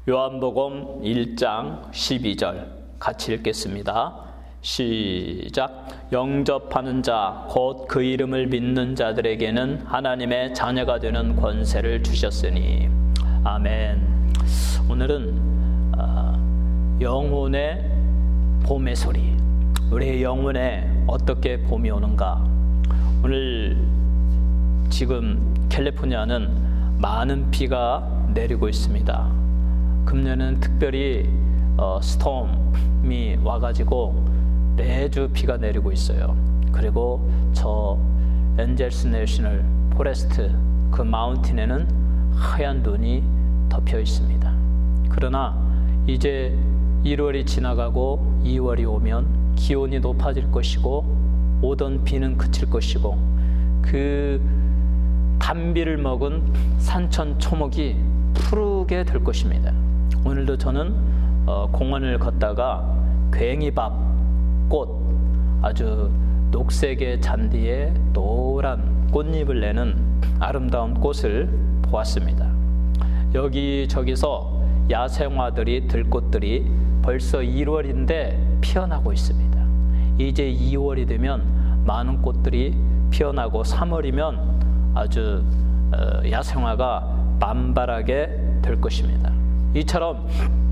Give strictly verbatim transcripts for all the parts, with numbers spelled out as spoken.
요한복음 일 장 십이 절 같이 읽겠습니다. 시작. 영접하는 자 곧 그 이름을 믿는 자들에게는 하나님의 자녀가 되는 권세를 주셨으니. 아멘. 오늘은 어, 영혼의 봄의 소리, 우리의 영혼에 어떻게 봄이 오는가. 오늘 지금 캘리포니아는 많은 비가 내리고 있습니다. 금년은 특별히 어, 스톰이 와가지고 매주 비가 내리고 있어요. 그리고 저 엔젤스 내셔널 포레스트 그 마운틴에는 하얀 눈이 덮여 있습니다. 그러나 이제 일월이 지나가고 이월이 오면 기온이 높아질 것이고 오던 비는 그칠 것이고 그 단비를 먹은 산천 초목이 푸르게 될 것입니다. 오늘도 저는 어, 공원을 걷다가 괭이밥 꽃, 아주 녹색의 잔디에 노란 꽃잎을 내는 아름다운 꽃을 보았습니다. 여기저기서 야생화들이, 들꽃들이 벌써 일월인데 피어나고 있습니다. 이제 이월이 되면 많은 꽃들이 피어나고 삼월이면 아주 어, 야생화가 만발하게 될 것입니다. 이처럼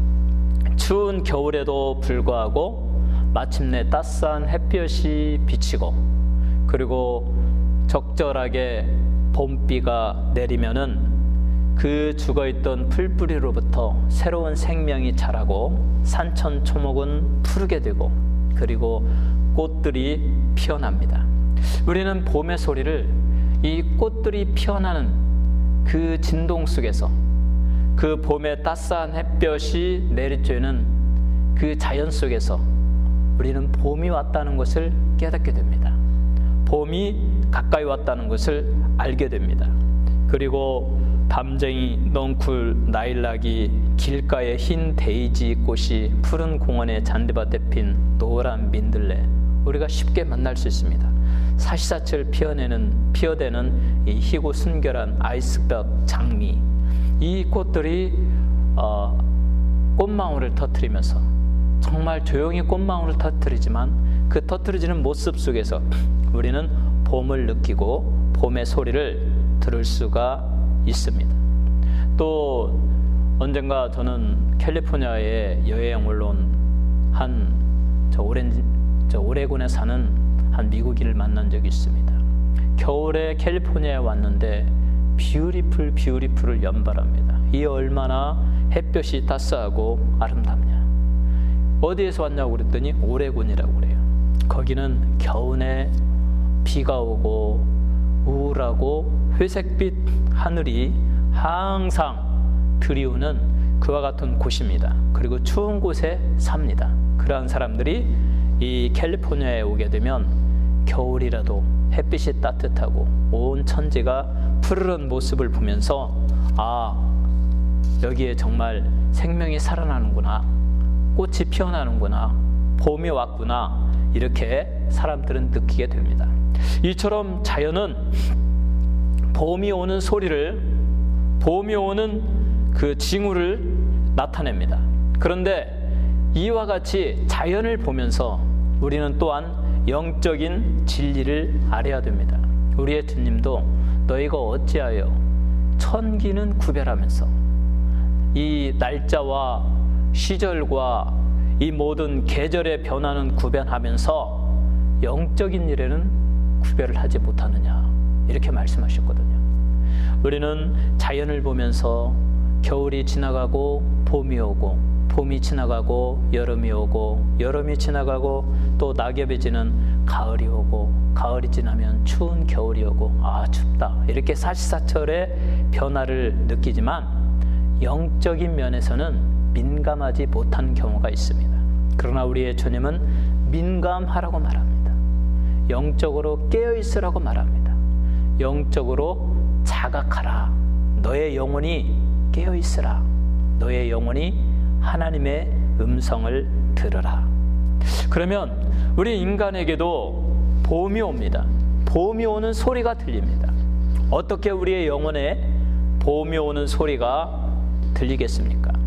추운 겨울에도 불구하고 마침내 따스한 햇볕이 비치고 그리고 적절하게 봄비가 내리면은 그 죽어있던 풀뿌리로부터 새로운 생명이 자라고 산천 초목은 푸르게 되고 그리고 꽃들이 피어납니다. 우리는 봄의 소리를 이 꽃들이 피어나는 그 진동 속에서 그 봄의 따스한 햇볕이 내리쬐는 그 자연 속에서 우리는 봄이 왔다는 것을 깨닫게 됩니다. 봄이 가까이 왔다는 것을 알게 됩니다. 그리고 담쟁이, 넝쿨, 나일락이, 길가의 흰 데이지 꽃이, 푸른 공원의 잔디밭에 핀 노란 민들레, 우리가 쉽게 만날 수 있습니다. 사시사철 피어내는, 피어대는 이 희고 순결한 아이스벽 장미, 이 꽃들이 어, 꽃망울을 터뜨리면서 정말 조용히 꽃망울을 터뜨리지만 그 터뜨려지는 모습 속에서 우리는 봄을 느끼고 봄의 소리를 들을 수가 있습니다. 또 언젠가 저는 캘리포니아에 여행을 온 한 저 오렌지 저 오레곤에 사는 한 미국인을 만난 적이 있습니다. 겨울에 캘리포니아에 왔는데 뷰티풀 뷰티풀을 연발합니다. 이 얼마나 햇볕이 따스하고 아름답냐. 어디에서 왔냐고 그랬더니 오레곤이라고 그래요. 거기는 겨울에 비가 오고 우울하고 회색빛 하늘이 항상 드리우는 그와 같은 곳입니다. 그리고 추운 곳에 삽니다. 그러한 사람들이 이 캘리포니아에 오게 되면 겨울이라도 햇빛이 따뜻하고 온 천지가 푸르른 모습을 보면서 아, 여기에 정말 생명이 살아나는구나, 꽃이 피어나는구나, 봄이 왔구나, 이렇게 사람들은 느끼게 됩니다. 이처럼 자연은 봄이 오는 소리를, 봄이 오는 그 징후를 나타냅니다. 그런데 이와 같이 자연을 보면서 우리는 또한 영적인 진리를 알아야 됩니다. 우리의 주님도 너희가 어찌하여 천기는 구별하면서 이 날짜와 시절과 이 모든 계절의 변화는 구별하면서 영적인 일에는 구별을 하지 못하느냐, 이렇게 말씀하셨거든요. 우리는 자연을 보면서 겨울이 지나가고 봄이 오고, 봄이 지나가고 여름이 오고, 여름이 지나가고 또 낙엽이 지는 가을이 오고, 가을이 지나면 추운 겨울이 오고, 아 춥다, 이렇게 사시사철의 변화를 느끼지만 영적인 면에서는 민감하지 못한 경우가 있습니다. 그러나 우리의 주님은 민감하라고 말합니다. 영적으로 깨어있으라고 말합니다. 영적으로 자각하라. 너의 영혼이 깨어있으라. 너의 영혼이 하나님의 음성을 들으라. 그러면 우리 인간에게도 봄이 옵니다. 봄이 오는 소리가 들립니다. 어떻게 우리의 영혼에 봄이 오는 소리가 들리겠습니까?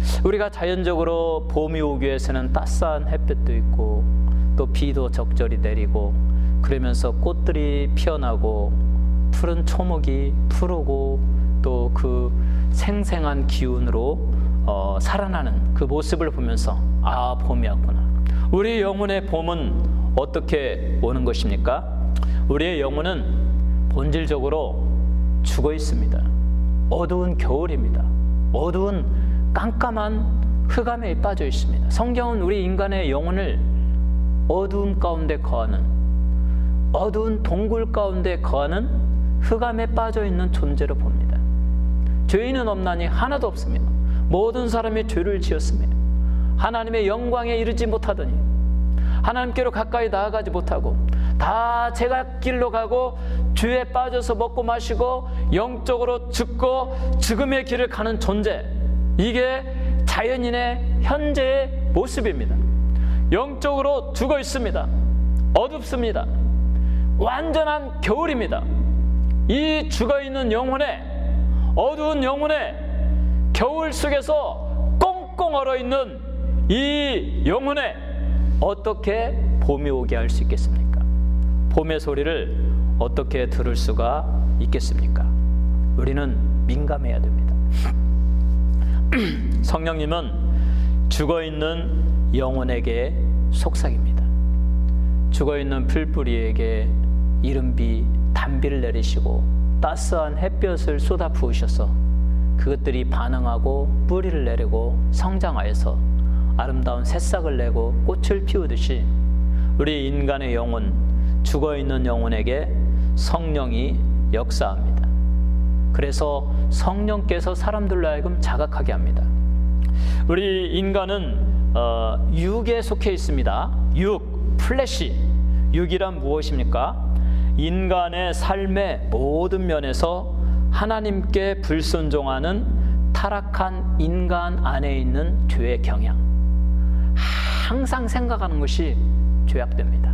우리가 자연적으로 봄이 오기 위해서는 따스한 햇볕도 있고 또 비도 적절히 내리고 그러면서 꽃들이 피어나고 푸른 초목이 푸르고 또 그 생생한 기운으로 어, 살아나는 그 모습을 보면서 아, 봄이 왔구나. 우리 영혼의 봄은 어떻게 오는 것입니까? 우리의 영혼은 본질적으로 죽어 있습니다. 어두운 겨울입니다. 어두운 깜깜한 흑암에 빠져 있습니다. 성경은 우리 인간의 영혼을 어두움 가운데 거하는, 어두운 동굴 가운데 거하는 흑암에 빠져 있는 존재로 봅니다. 죄인은 없나니 하나도 없습니다. 모든 사람이 죄를 지었습니다. 하나님의 영광에 이르지 못하더니 하나님께로 가까이 나아가지 못하고 다 제각길로 가고 죄에 빠져서 먹고 마시고 영적으로 죽고 죽음의 길을 가는 존재, 이게 자연인의 현재의 모습입니다. 영적으로 죽어 있습니다. 어둡습니다. 완전한 겨울입니다. 이 죽어있는 영혼에, 어두운 영혼에 겨울 속에서 꽁꽁 얼어있는 이 영혼에 어떻게 봄이 오게 할 수 있겠습니까? 봄의 소리를 어떻게 들을 수가 있겠습니까? 우리는 민감해야 됩니다. 성령님은 죽어있는 영혼에게 속삭입니다. 죽어있는 풀뿌리에게 이른비 단비를 내리시고 따스한 햇볕을 쏟아 부으셔서 그것들이 반응하고 뿌리를 내리고 성장하여서 아름다운 새싹을 내고 꽃을 피우듯이 우리 인간의 영혼, 죽어있는 영혼에게 성령이 역사합니다. 그래서 성령께서 사람들로 하여금 자각하게 합니다. 우리 인간은 어, 육에 속해 있습니다. 육, 플래시. 육이란 무엇입니까? 인간의 삶의 모든 면에서 하나님께 불순종하는 타락한 인간 안에 있는 죄의 경향. 항상 생각하는 것이 죄악됩니다.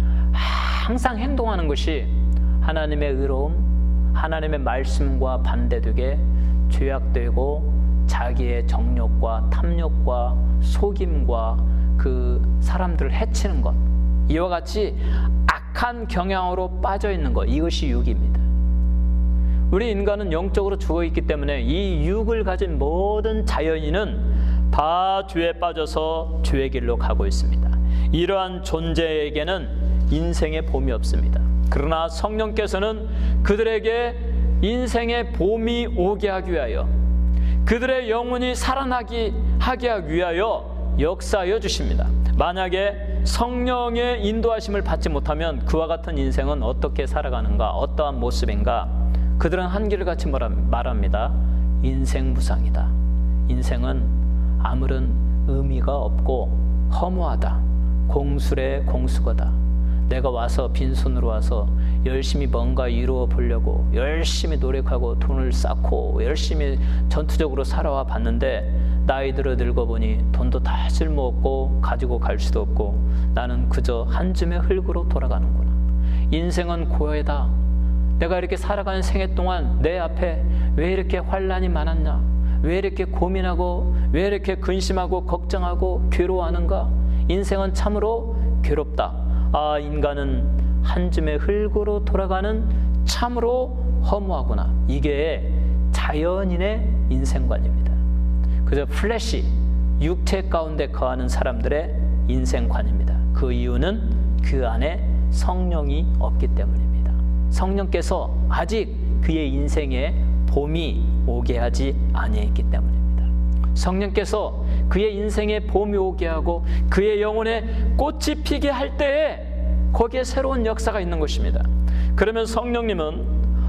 항상 행동하는 것이 하나님의 의로움, 하나님의 말씀과 반대되게 죄악되고 자기의 정욕과 탐욕과 속임과 그 사람들을 해치는 것, 이와 같이 악한 경향으로 빠져 있는 것, 이것이 육입니다. 우리 인간은 영적으로 죽어 있기 때문에 이 육을 가진 모든 자연인은 다 죄에 빠져서 죄의 길로 가고 있습니다. 이러한 존재에게는 인생의 봄이 없습니다. 그러나 성령께서는 그들에게 인생의 봄이 오게 하기 위하여, 그들의 영혼이 살아나게 하게 하기 위하여 역사하여 주십니다. 만약에 성령의 인도하심을 받지 못하면 그와 같은 인생은 어떻게 살아가는가, 어떠한 모습인가? 그들은 한결 같이 말합니다. 인생 무상이다. 인생은 아무런 의미가 없고 허무하다. 공술의 공수거다. 내가 와서 빈손으로 와서 열심히 뭔가 이루어 보려고 열심히 노력하고 돈을 쌓고 열심히 전투적으로 살아와 봤는데 나이 들어 늙어보니 돈도 다 쓸모없고 가지고 갈 수도 없고 나는 그저 한 줌의 흙으로 돌아가는구나. 인생은 고해다. 내가 이렇게 살아가는 생애 동안 내 앞에 왜 이렇게 환난이 많았냐? 왜 이렇게 고민하고 왜 이렇게 근심하고 걱정하고 괴로워하는가? 인생은 참으로 괴롭다. 아, 인간은 한 줌의 흙으로 돌아가는 참으로 허무하구나. 이게 자연인의 인생관입니다. 그저 플래시, 육체 가운데 거하는 사람들의 인생관입니다. 그 이유는 그 안에 성령이 없기 때문입니다. 성령께서 아직 그의 인생에 봄이 오게 하지 아니했기 때문입니다. 성령께서 그의 인생에 봄이 오게 하고 그의 영혼에 꽃이 피게 할 때에 거기에 새로운 역사가 있는 것입니다. 그러면 성령님은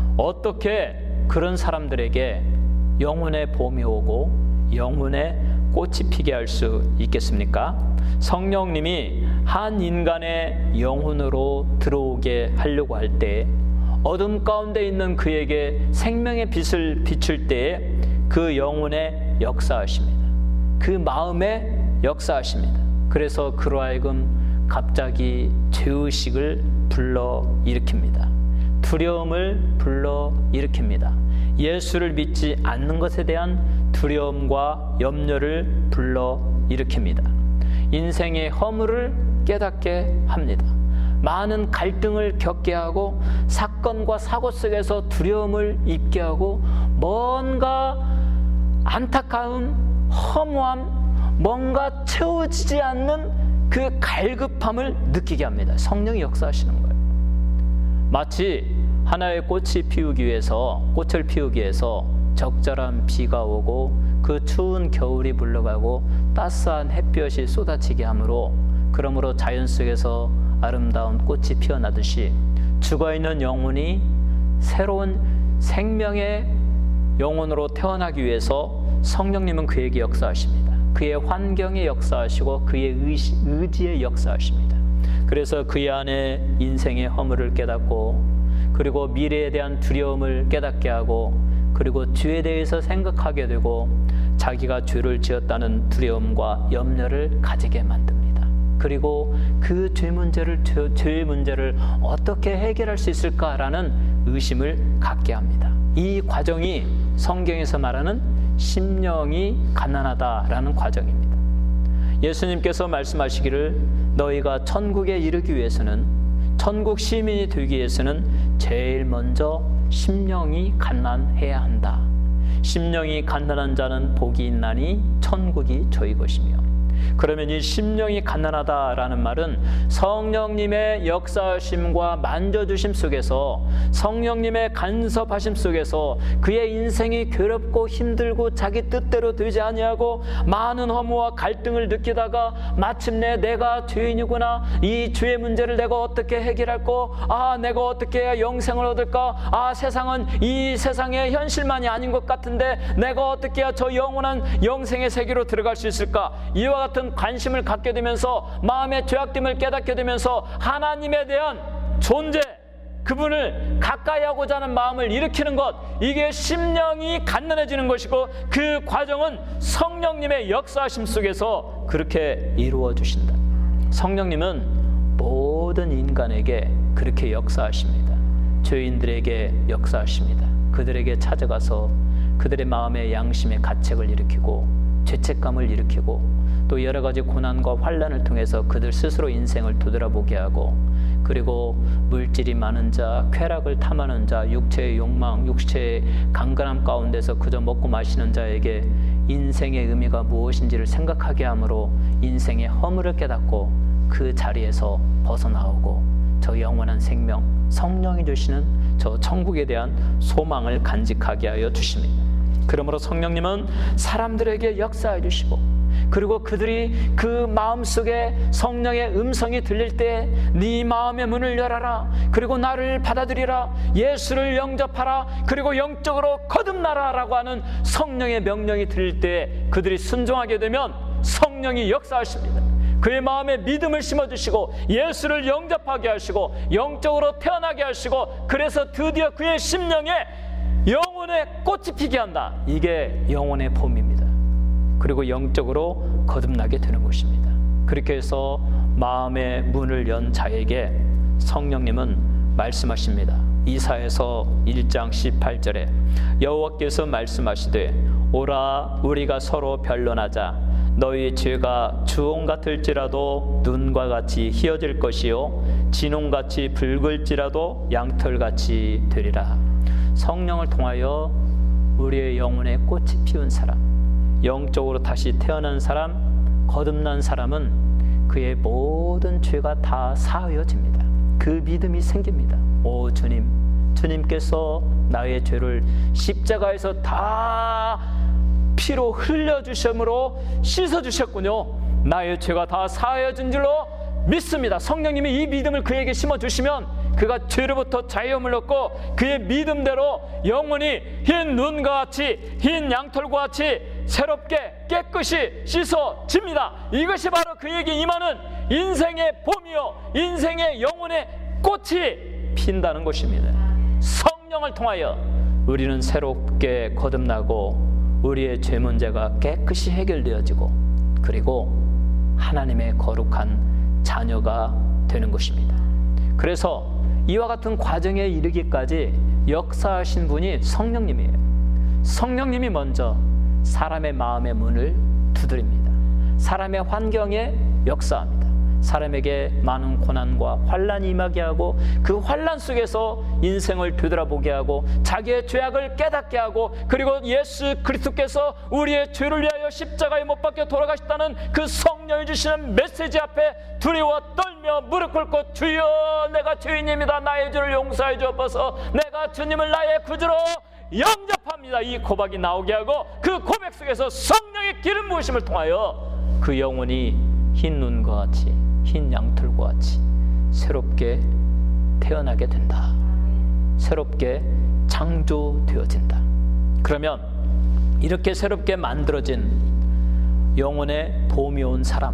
어떻게 그런 사람들에게 영혼의 봄이 오고 영혼의 꽃이 피게 할 수 있겠습니까? 성령님이 한 인간의 영혼으로 들어오게 하려고 할 때, 어둠 가운데 있는 그에게 생명의 빛을 비출 때에 그 영혼에 역사하십니다. 그 마음에 역사하십니다. 그래서 그로 하여금 갑자기 죄의식을 불러 일으킵니다. 두려움을 불러 일으킵니다. 예수를 믿지 않는 것에 대한 두려움과 염려를 불러 일으킵니다. 인생의 허물을 깨닫게 합니다. 많은 갈등을 겪게 하고 사건과 사고 속에서 두려움을 입게 하고 뭔가 안타까움, 허무함, 뭔가 채워지지 않는 그 갈급함을 느끼게 합니다. 성령이 역사하시는 거예요. 마치 하나의 꽃이 피우기 위해서, 꽃을 피우기 위해서 적절한 비가 오고 그 추운 겨울이 물러가고 따스한 햇볕이 쏟아지게 하므로, 그러므로 자연 속에서 아름다운 꽃이 피어나듯이 죽어있는 영혼이 새로운 생명의 영혼으로 태어나기 위해서 성령님은 그에게 역사하십니다. 그의 환경에 역사하시고 그의 의시, 의지에 역사하십니다. 그래서 그의 안에 인생의 허물을 깨닫고, 그리고 미래에 대한 두려움을 깨닫게 하고, 그리고 죄에 대해서 생각하게 되고 자기가 죄를 지었다는 두려움과 염려를 가지게 만듭니다. 그리고 그 죄 문제를, 죄, 죄의 문제를 어떻게 해결할 수 있을까라는 의심을 갖게 합니다. 이 과정이 성경에서 말하는 심령이 가난하다라는 과정입니다. 예수님께서 말씀하시기를 너희가 천국에 이르기 위해서는, 천국 시민이 되기 위해서는 제일 먼저 심령이 가난해야 한다. 심령이 가난한 자는 복이 있나니 천국이 저희 것이며. 그러면 이 심령이 가난하다라는 말은 성령님의 역사하심과 만져주심 속에서, 성령님의 간섭하심 속에서 그의 인생이 괴롭고 힘들고 자기 뜻대로 되지 아니하고 많은 허무와 갈등을 느끼다가 마침내 내가 죄인이구나, 이 죄의 문제를 내가 어떻게 해결할까, 아 내가 어떻게 해야 영생을 얻을까, 아 세상은 이 세상의 현실만이 아닌 것 같은데 내가 어떻게 해야 저 영원한 영생의 세계로 들어갈 수 있을까, 이와 같은 관심을 갖게 되면서 마음의 죄악됨을 깨닫게 되면서 하나님에 대한 존재, 그분을 가까이 하고자 하는 마음을 일으키는 것, 이게 심령이 간단해지는 것이고, 그 과정은 성령님의 역사하심 속에서 그렇게 이루어 주신다. 성령님은 모든 인간에게 그렇게 역사하십니다. 죄인들에게 역사하십니다. 그들에게 찾아가서 그들의 마음의 양심의 가책을 일으키고 죄책감을 일으키고 또 여러 가지 고난과 환난을 통해서 그들 스스로 인생을 되돌아보게 하고, 그리고 물질이 많은 자, 쾌락을 탐하는 자, 육체의 욕망, 육체의 강건함 가운데서 그저 먹고 마시는 자에게 인생의 의미가 무엇인지를 생각하게 하므로 인생의 허물을 깨닫고 그 자리에서 벗어나오고 저 영원한 생명, 성령이 주시는 저 천국에 대한 소망을 간직하게 하여 주십니다. 그러므로 성령님은 사람들에게 역사해 주시고, 그리고 그들이 그 마음속에 성령의 음성이 들릴 때 네 마음의 문을 열어라, 그리고 나를 받아들이라, 예수를 영접하라, 그리고 영적으로 거듭나라 라고 하는 성령의 명령이 들릴 때 그들이 순종하게 되면 성령이 역사하십니다. 그의 마음에 믿음을 심어주시고 예수를 영접하게 하시고 영적으로 태어나게 하시고, 그래서 드디어 그의 심령에 영혼의 꽃이 피게 한다. 이게 영혼의 봄입니다. 그리고 영적으로 거듭나게 되는 것입니다. 그렇게 해서 마음의 문을 연 자에게 성령님은 말씀하십니다. 이사야서 일 장 십팔 절에 여호와께서 말씀하시되 오라 우리가 서로 변론하자. 너희 죄가 주홍 같을지라도 눈과 같이 희어질 것이요 진홍같이 붉을지라도 양털같이 되리라. 성령을 통하여 우리의 영혼에 꽃이 피운 사람, 영적으로 다시 태어난 사람, 거듭난 사람은 그의 모든 죄가 다 사하여집니다. 그 믿음이 생깁니다. 오 주님, 주님께서 나의 죄를 십자가에서 다 피로 흘려주심으로 씻어주셨군요. 나의 죄가 다 사하여진 줄로 믿습니다. 성령님이 이 믿음을 그에게 심어주시면 그가 죄로부터 자유함을 얻고 그의 믿음대로 영혼이 흰 눈과 같이, 흰 양털과 같이 새롭게 깨끗이 씻어집니다. 이것이 바로 그에게 임하는 인생의 봄이요 인생의 영혼의 꽃이 핀다는 것입니다. 성령을 통하여 우리는 새롭게 거듭나고 우리의 죄 문제가 깨끗이 해결되어지고, 그리고 하나님의 거룩한 자녀가 되는 것입니다. 그래서 이와 같은 과정에 이르기까지 역사하신 분이 성령님이에요. 성령님이 먼저 사람의 마음의 문을 두드립니다. 사람의 환경에 역사합니다. 사람에게 많은 고난과 환난이 임하게 하고 그 환난 속에서 인생을 되돌아보게 하고 자기의 죄악을 깨닫게 하고 그리고 예수 그리스도께서 우리의 죄를 위하여 십자가에 못 박혀 돌아가셨다는 그 성령이 주시는 메시지 앞에 두려워 떨며 무릎 꿇고 주여 내가 죄인입니다. 나의 죄를 용서해 주옵소서. 내가 주님을 나의 구주로 영접합니다. 이 고백이 나오게 하고 그 고백 속에서 성령의 기름 부으심을 통하여 그 영혼이 흰 눈과 같이 흰 양털과 같이 새롭게 태어나게 된다. 새롭게 창조되어진다. 그러면 이렇게 새롭게 만들어진 영혼의 봄이 온 사람,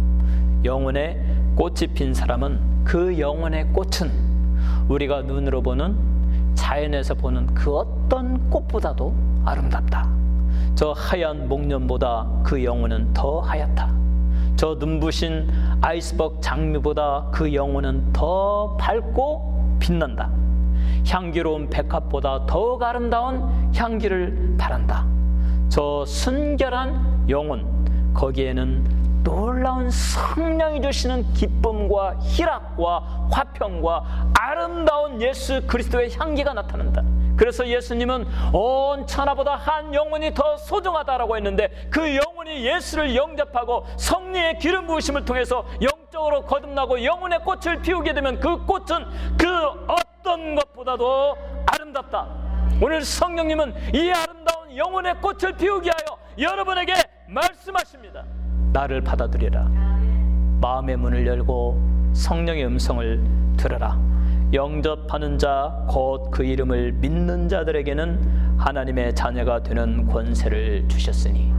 영혼의 꽃이 핀 사람은 그 영혼의 꽃은 우리가 눈으로 보는 자연에서 보는 그 어떤 꽃보다도 아름답다. 저 하얀 목련보다 그 영혼은 더 하얗다. 저 눈부신 아이스버그 장미보다 그 영혼은 더 밝고 빛난다. 향기로운 백합보다 더욱 아름다운 향기를 바란다. 저 순결한 영혼, 거기에는 놀라운 성령이 주시는 기쁨과 희락과 화평과 아름다운 예수 그리스도의 향기가 나타난다. 그래서 예수님은 온 천하보다 한 영혼이 더 소중하다라고 했는데 그 영혼이 예수를 영접하고 성령의 기름 부으심을 통해서 영적으로 거듭나고 영혼의 꽃을 피우게 되면 그 꽃은 그 어떤 것보다도 아름답다. 오늘 성령님은 이 아름다운 영혼의 꽃을 피우게 하여 여러분에게 말씀하십니다. 나를 받아들여라. 마음의 문을 열고 성령의 음성을 들어라. 영접하는 자, 곧 그 이름을 믿는 자들에게는 하나님의 자녀가 되는 권세를 주셨으니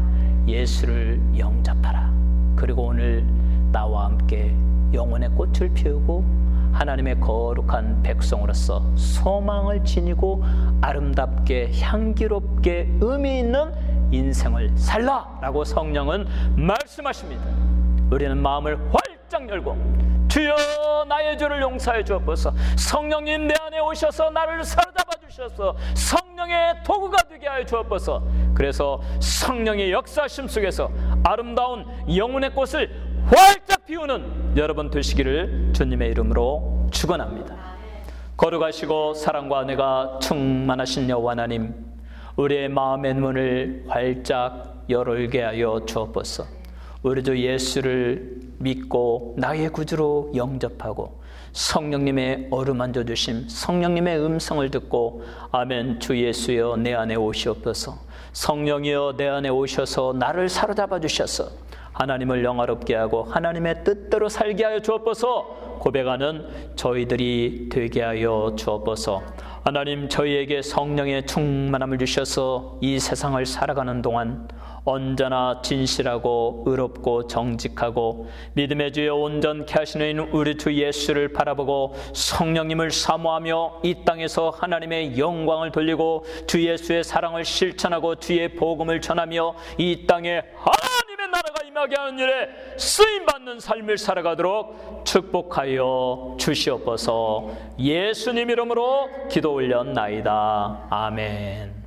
예수를 영접하라. 그리고 오늘 나와 함께 영혼의 꽃을 피우고 하나님의 거룩한 백성으로서 소망을 지니고 아름답게 향기롭게 의미 있는 인생을 살라라고 성령은 말씀하십니다. 우리는 마음을 활짝 열고 주여 나의 죄를 용서해 주옵소서. 성령님 내 안에 오셔서 나를 사로잡아 주셔서 성령의 도구가 되게 하여 주옵소서. 그래서 성령의 역사심 속에서 아름다운 영혼의 꽃을 활짝 피우는 여러분 되시기를 주님의 이름으로 축원합니다. 거룩하시고 사랑과 은혜가 충만하신 여호와 하나님, 우리의 마음의 문을 활짝 열게 하여 주옵소서. 우리 주 예수를 믿고 나의 구주로 영접하고 성령님의 어루만져 주심, 성령님의 음성을 듣고 아멘 주 예수여 내 안에 오시옵소서. 성령이여 내 안에 오셔서 나를 사로잡아 주셔서 하나님을 영화롭게 하고 하나님의 뜻대로 살게 하여 주옵소서. 고백하는 저희들이 되게 하여 주옵소서. 하나님, 저희에게 성령의 충만함을 주셔서 이 세상을 살아가는 동안 언제나 진실하고 의롭고 정직하고 믿음의 주여 온전케 하시는 우리 주 예수를 바라보고 성령님을 사모하며 이 땅에서 하나님의 영광을 돌리고 주 예수의 사랑을 실천하고 주의 복음을 전하며 이 땅에 하나님의 나라가 임하게 하는 일에 쓰임받는 삶을 살아가도록 축복하여 주시옵소서. 예수님 이름으로 기도 올렸나이다. 아멘.